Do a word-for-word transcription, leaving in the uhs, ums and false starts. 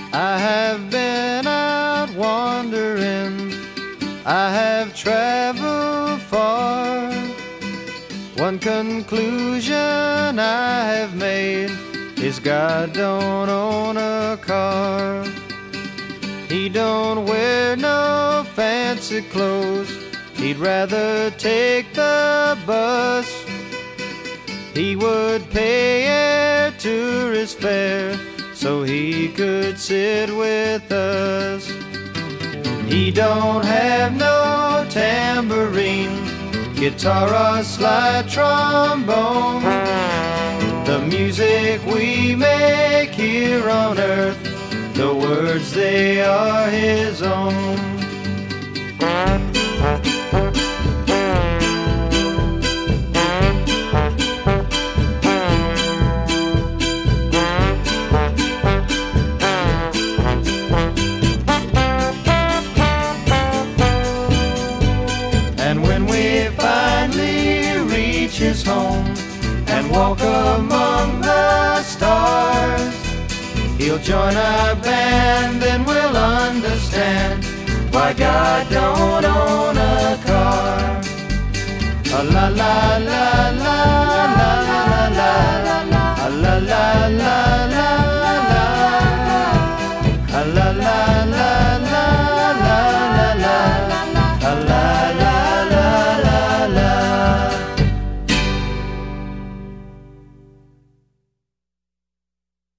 I have been out wandering, I have traveled far. One conclusion I have made is God don't own a car. He don't wear no fancy clothes, he'd rather take the bus. He would pay air tourist fare so he could sit with us. He don't have no tambourine, guitar or slide trombone. The music we make here on earth, the words they are his own. And when we finally reach his home and walk among the stars, he'll join our band, then we'll understand why God don't own a car. A la la la la la la la la la la la la.